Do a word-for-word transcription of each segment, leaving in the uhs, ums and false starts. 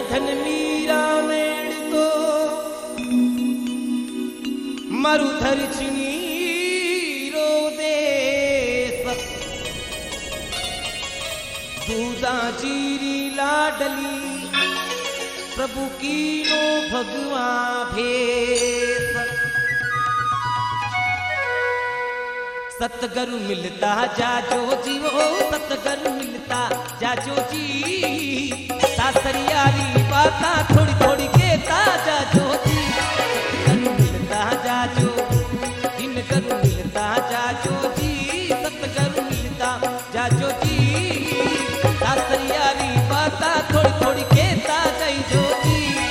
धन मीरा मेड़ तो मरुधर चिनी रो दे दूधा जीरी लाडली प्रभु की नो भगवा भेस सतगुरु मिलता जाजो जी वो सतगुरु मिलता जाजो जी सासरियारी बाता थोड़ी थोड़ी कहता जाजो जी सतगुरु मिलता जाजो दिन गुरु मिलता जाजो जी सतगुरु मिलता जाजो जी सासरियारी बाता थोड़ी थोड़ी कहता जाजो जी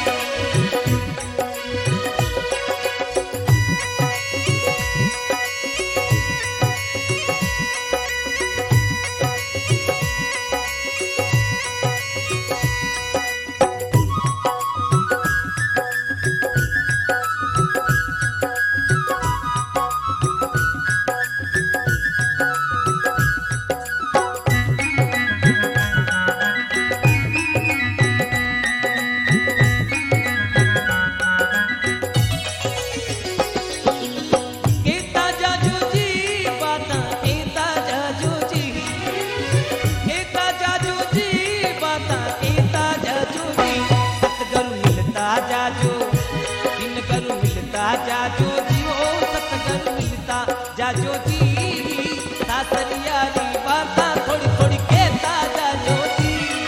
जाजो जी ओ सतगुरु मिलता जाजो जी सासरियारी बाता थोड़ी थोड़ी कहता जाजो जी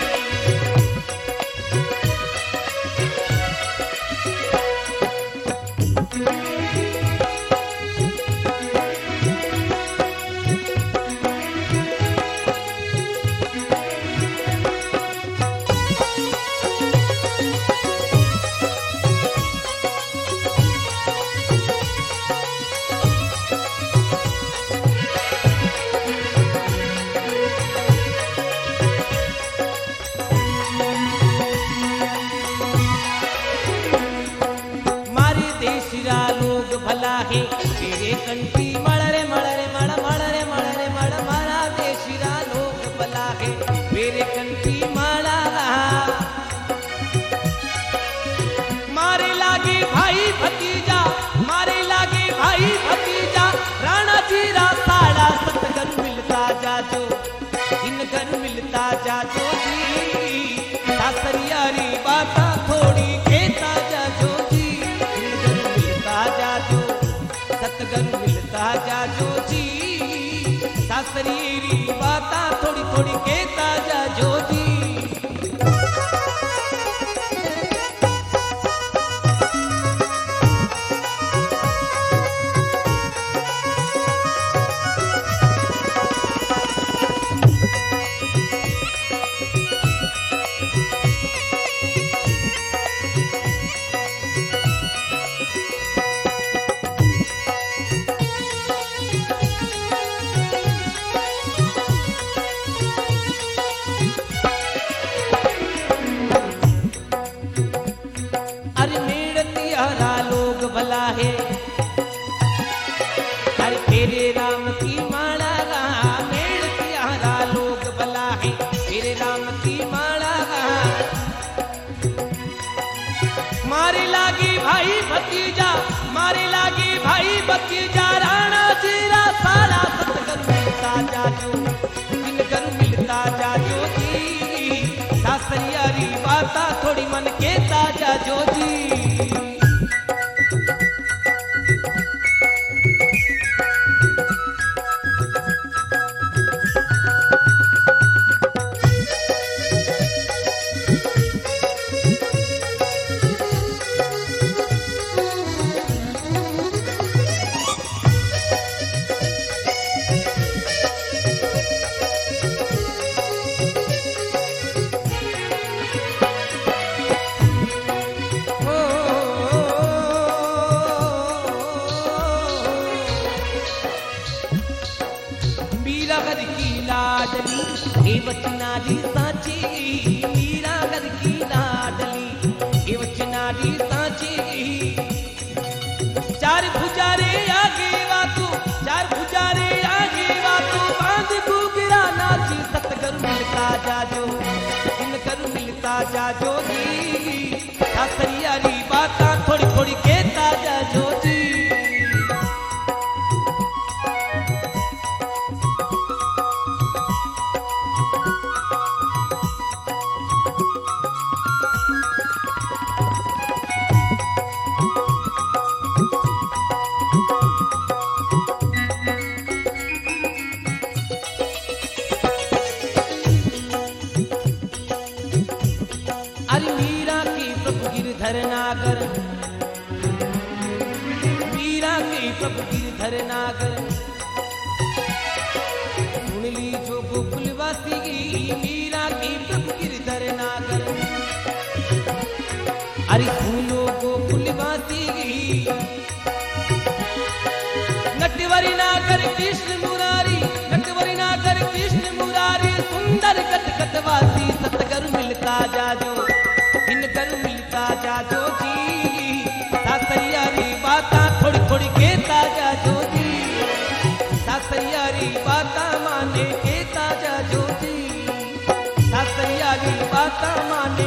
भला है तेरे कंठी मड़रे मड़रे मड़ मड़रे मड़रे मड़ मारा देशिरा लोग भला है मेरे कंठी माड़ा मारे लागे भाई भतीजा मारे लागे भाई भतीजा राणा जीरा साड़ा सतगुरु मिलता जाजो इन घर मिलता जाजो जी सासरियारी बाता थोड़ी कहता जाजो जी सतगुरु मिलता जाजो जी सासरियारी बाता थोड़ी थोड़ी कहता जाजो जी भला है हर तेरे राम की माला मेड़ प्यारा लोग भला है तेरे राम की माला मारे लागे भाई भतीजा मारे लागे भाई भतीजा राणा जीरा सारा सतगुरु मिलता जाजो दिन गुरु मिलता जाजो जी सासरियारी बाता थोड़ी मन कहता जाजो जी लाडली हे वचनाली साची मीरा घर की लाडली हे वचनाली साची चार भुजारे आगे वातू चार भुजारे आगे वातू बांध गुगरा नाची सतगुरु मिलता जाजो इन कर मिलता मिलता जाजो जी सासरियारी बाता थोड़ी थोड़ी कहता जाजो जी। नागर मीरा के प्रभु गिरधर नागर सुन ली जो गोकुलवासी मीरा के प्रभु गिरधर नागर। अरे सुन लो गोकुलवासी नटवरी नागर कृष्ण मुरारी नटवरी नागर कृष्ण मुरारी सुंदर कटकटवासी सतगुरु मिलता जाजो इनकर मिलता जाजो जी सासरियारी बाता थोड़ी थोड़ी कहता जाजो जी सासरियारी बाता माने कहता जाजो जी सासरियारी बाता माने